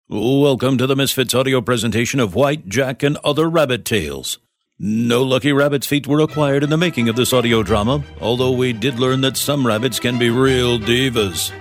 Welcome to the Misfits audio presentation of White, Jack, and Other Rabbit Tales. No lucky rabbit's feet were acquired in the making of this audio drama, although we did learn that some rabbits can be real divas.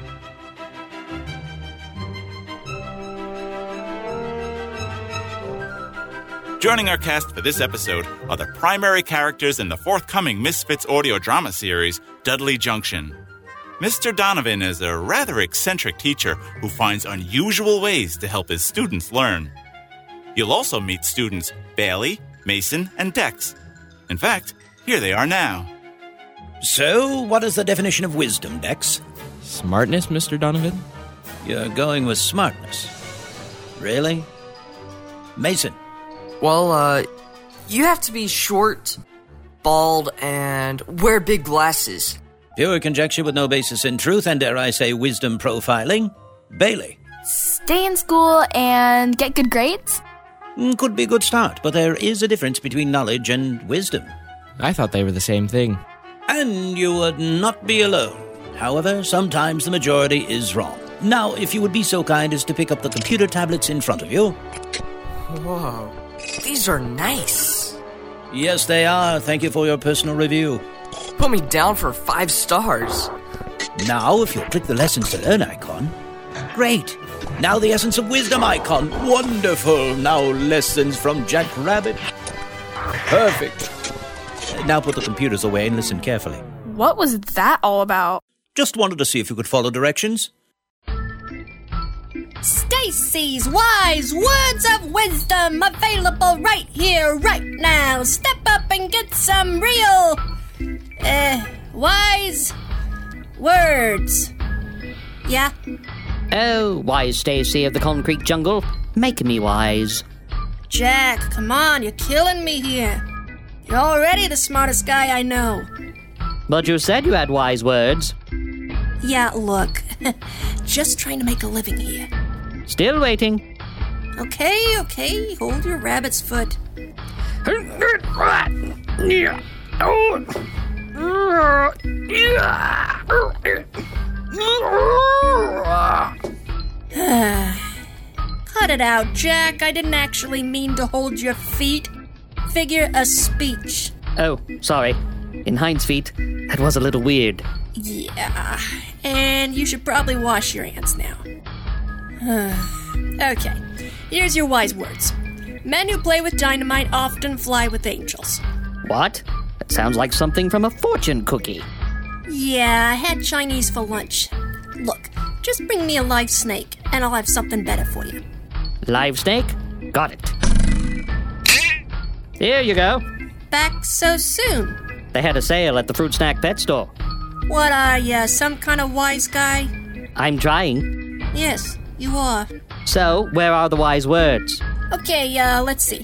Joining our cast for this episode are the primary characters in the forthcoming Misfits audio drama series, Dudley Junction. Mr. Donovan is a rather eccentric teacher who finds unusual ways to help his students learn. You'll also meet students Bailey, Mason, and Dex. In fact, here they are now. So, what is the definition of wisdom, Dex? Smartness, Mr. Donovan? You're going with smartness. Really? Mason? Well, you have to be short, bald, and wear big glasses. Pure conjecture with no basis in truth, and dare I say wisdom profiling. Bailey? Stay in school and get good grades? Could be a good start, but there is a difference between knowledge and wisdom. I thought they were the same thing. And you would not be alone. However, sometimes the majority is wrong. Now, if you would be so kind as to pick up the computer tablets in front of you. Whoa, these are nice. Yes, they are. Thank you for your personal review. Put me down for 5 stars. Now, if you'll click the Lessons to Learn icon. Great. Now the Essence of Wisdom icon. Wonderful. Now lessons from Jack Rabbit. Perfect. Now put the computers away and listen carefully. What was that all about? Just wanted to see if you could follow directions. Stacy's Wise Words of Wisdom, available right here, right now. Step up and get some real, wise words. Yeah? Oh, wise Stacy of the concrete jungle, make me wise. Jack, come on, you're killing me here. You're already the smartest guy I know. But you said you had wise words. Yeah, look, just trying to make a living here. Still waiting. Okay, hold your rabbit's foot. Cut it out, Jack. I didn't actually mean to hold your feet. Figure of speech. Oh, sorry. In Hind's feet, that was a little weird. Yeah, and you should probably wash your hands now. Okay, here's your wise words. Men who play with dynamite often fly with angels. What? That sounds like something from a fortune cookie. Yeah, I had Chinese for lunch. Look, just bring me a live snake, and I'll have something better for you. Live snake? Got it. Here you go. Back so soon? They had a sale at the Fruit Snack Pet Store. What are ya, some kind of wise guy? I'm trying. Yes, you are. So, where are the wise words? Okay, let's see.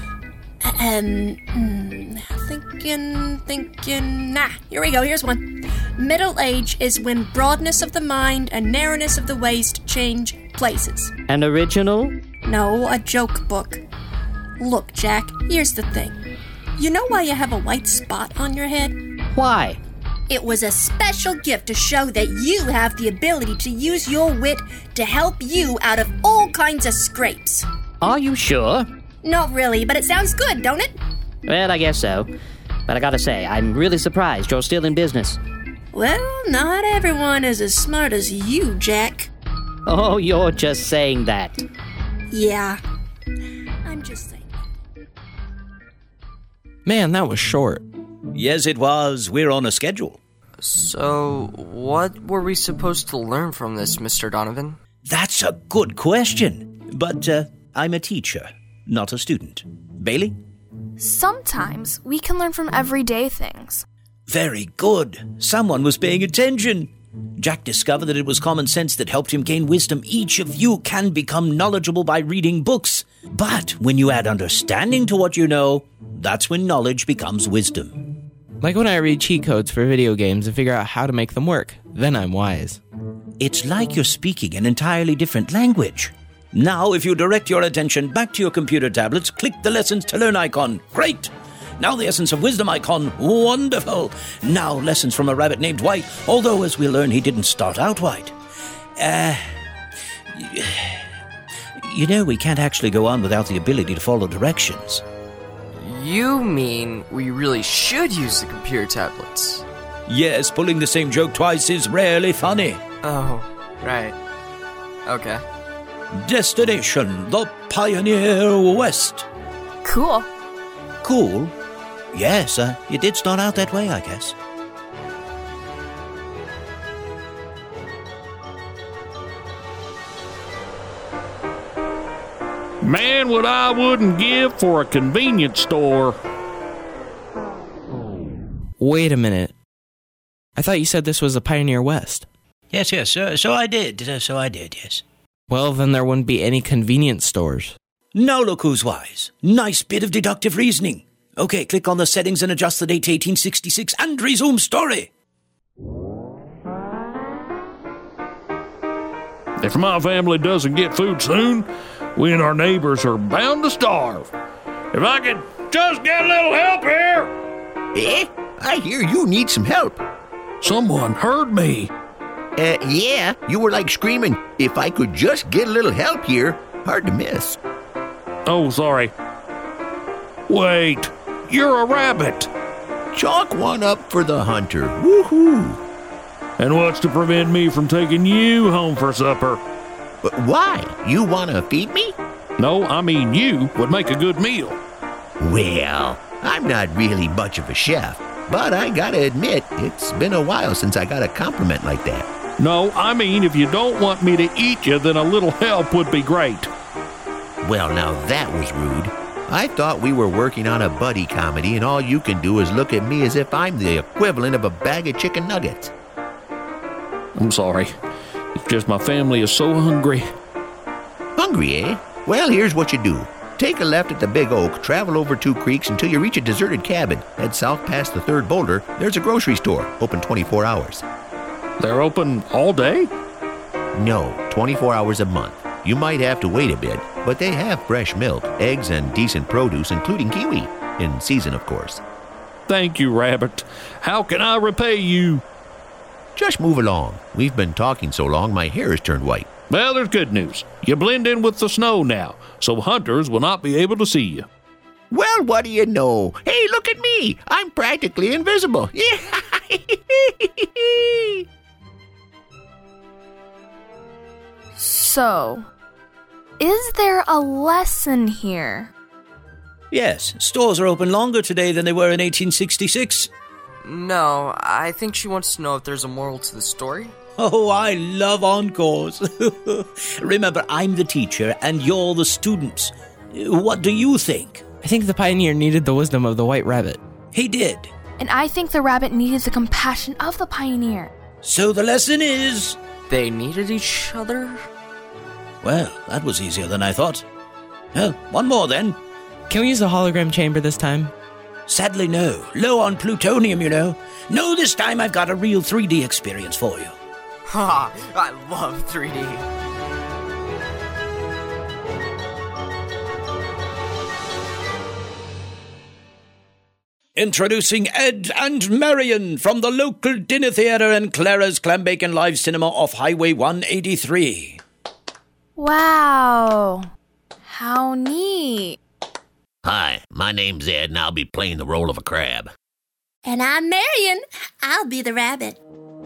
Thinking. Here we go, here's one. Middle age is when broadness of the mind and narrowness of the waist change places. An original? No, a joke book. Look, Jack, here's the thing. You know why you have a white spot on your head? Why? It was a special gift to show that you have the ability to use your wit to help you out of all kinds of scrapes. Are you sure? Not really, but it sounds good, don't it? Well, I guess so. But I gotta say, I'm really surprised you're still in business. Well, not everyone is as smart as you, Jack. Oh, you're just saying that. Yeah, I'm just saying that. Man, that was short. Yes, it was. We're on a schedule. So, what were we supposed to learn from this, Mr. Donovan? That's a good question. But I'm a teacher, not a student. Bailey? Sometimes we can learn from everyday things. Very good. Someone was paying attention. Jack discovered that it was common sense that helped him gain wisdom. Each of you can become knowledgeable by reading books. But when you add understanding to what you know, that's when knowledge becomes wisdom. Like when I read cheat codes for video games and figure out how to make them work. Then I'm wise. It's like you're speaking an entirely different language. Now, if you direct your attention back to your computer tablets, click the Lessons to Learn icon. Great! Now the Essence of Wisdom icon. Wonderful! Now lessons from a rabbit named White, although as we learn he didn't start out white. You know, we can't actually go on without the ability to follow directions. You mean we really should use the computer tablets? Yes, pulling the same joke twice is rarely funny. Oh, right. Okay. Destination, the Pioneer West. Cool. Cool? Yes, it did start out that way, I guess. Man, what I wouldn't give for a convenience store. Wait a minute. I thought you said this was the Pioneer West. Yes, so I did, yes. Well, then there wouldn't be any convenience stores. Now look who's wise. Nice bit of deductive reasoning. Okay, click on the settings and adjust the date to 1866 and resume story. If my family doesn't get food soon, we and our neighbors are bound to starve. If I could just get a little help here. Eh? I hear you need some help. Someone heard me. Yeah, you were like screaming, if I could just get a little help here. Hard to miss. Oh, sorry. Wait, you're a rabbit. Chalk one up for the hunter. Woohoo! And what's to prevent me from taking you home for supper? But why? You want to feed me? No, I mean you would make a good meal. Well, I'm not really much of a chef, but I gotta admit, it's been a while since I got a compliment like that. No, I mean if you don't want me to eat you, then a little help would be great. Well, now that was rude. I thought we were working on a buddy comedy, and all you can do is look at me as if I'm the equivalent of a bag of chicken nuggets. I'm sorry. It's just my family is so hungry. Hungry, eh? Well, here's what you do. Take a left at the Big Oak, travel over 2 creeks until you reach a deserted cabin. Head south past the 3rd boulder. There's a grocery store, open 24 hours. They're open all day? No, 24 hours a month. You might have to wait a bit, but they have fresh milk, eggs, and decent produce, including kiwi. In season, of course. Thank you, Rabbit. How can I repay you? Just move along. We've been talking so long, my hair has turned white. Well, there's good news. You blend in with the snow now, so hunters will not be able to see you. Well, what do you know? Hey, look at me. I'm practically invisible. So, is there a lesson here? Yes, stores are open longer today than they were in 1866. No, I think she wants to know if there's a moral to the story. Oh, I love encores. Remember, I'm the teacher and you're the students. What do you think? I think the Pioneer needed the wisdom of the White Rabbit. He did. And I think the rabbit needed the compassion of the Pioneer. So the lesson is... They needed each other? Well, that was easier than I thought. Well, one more then. Can we use the hologram chamber this time? Sadly, no. Low on plutonium, you know. No, this time I've got a real 3D experience for you. Ha! I love 3D. Introducing Ed and Marion from the local dinner theatre and Clara's Clam Bacon Live Cinema off Highway 183. Wow. How neat. Hi, my name's Ed, and I'll be playing the role of a crab. And I'm Marion. I'll be the rabbit.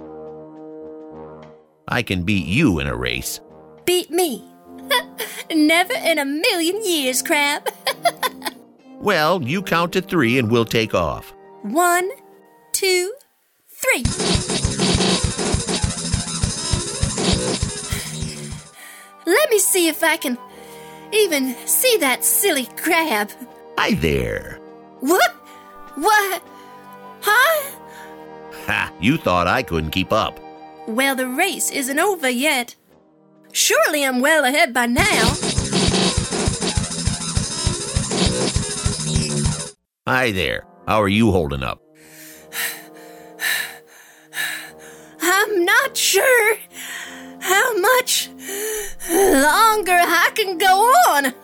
I can beat you in a race. Beat me. Never in a million years, Crab. Well, you count to 3 and we'll take off. 1, 2, 3. Let me see if I can even see that silly crab. Hi there. What? What? Huh? Ha, you thought I couldn't keep up. Well, the race isn't over yet. Surely I'm well ahead by now. Hi there. How are you holding up? I'm not sure how much longer I can go on.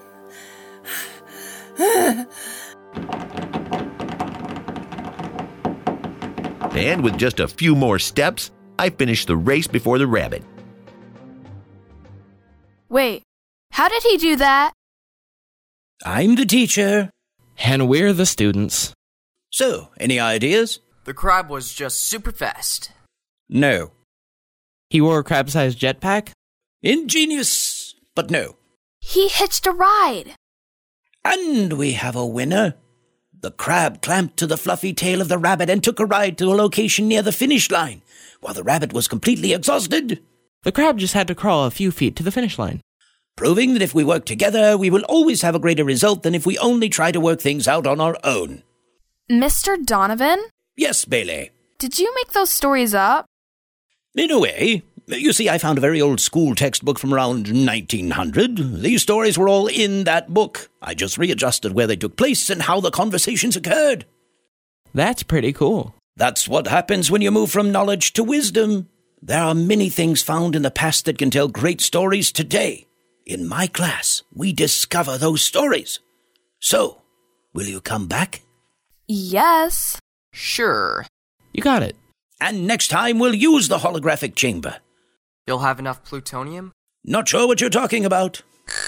And with just a few more steps, I finished the race before the rabbit. Wait, How did he do that? I'm the teacher. And we're the students. So, any ideas? The crab was just super fast. No. He wore a crab-sized jetpack? Ingenious, but no. He hitched a ride. And we have a winner. The crab clamped to the fluffy tail of the rabbit and took a ride to a location near the finish line, while the rabbit was completely exhausted. The crab just had to crawl a few feet to the finish line. Proving that if we work together, we will always have a greater result than if we only try to work things out on our own. Mr. Donovan? Yes, Bailey. Did you make those stories up? In a way. You see, I found a very old school textbook from around 1900. These stories were all in that book. I just readjusted where they took place and how the conversations occurred. That's pretty cool. That's what happens when you move from knowledge to wisdom. There are many things found in the past that can tell great stories today. In my class, we discover those stories. So, will you come back? Yes. Sure. You got it. And next time we'll use the holographic chamber. You'll have enough plutonium? Not sure what you're talking about.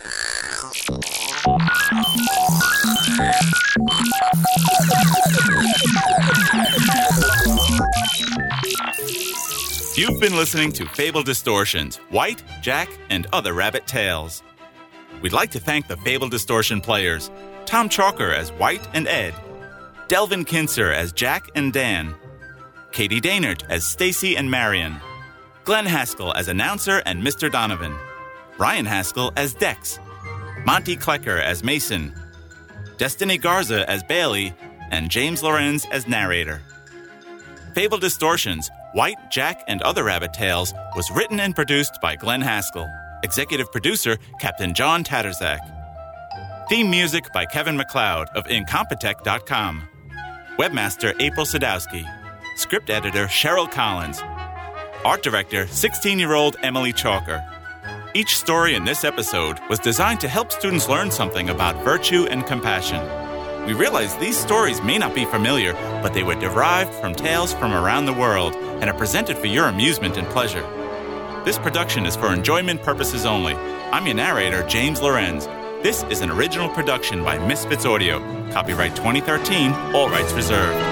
You've been listening to Fable Distortions, White, Jack, and Other Rabbit Tales. We'd like to thank the Fable Distortion players, Tom Chalker as White and Ed, Delvin Kinser as Jack and Dan, Katie Daynert as Stacy and Marion, Glenn Haskell as Announcer and Mr. Donovan, Ryan Haskell as Dex, Monty Klecker as Mason, Destiny Garza as Bailey, and James Lorenz as Narrator. Fable Distortions, White, Jack, and Other Rabbit Tales was written and produced by Glenn Haskell. Executive producer, Captain John Tatterzak. Theme music by Kevin MacLeod of Incompetech.com. Webmaster, April Sadowski. Script editor, Cheryl Collins. Art director, 16-year-old Emily Chalker. Each story in this episode was designed to help students learn something about virtue and compassion. We realize these stories may not be familiar, but they were derived from tales from around the world and are presented for your amusement and pleasure. This production is for enjoyment purposes only. I'm your narrator, James Lorenz. This is an original production by Misfits Audio. Copyright 2013, all rights reserved.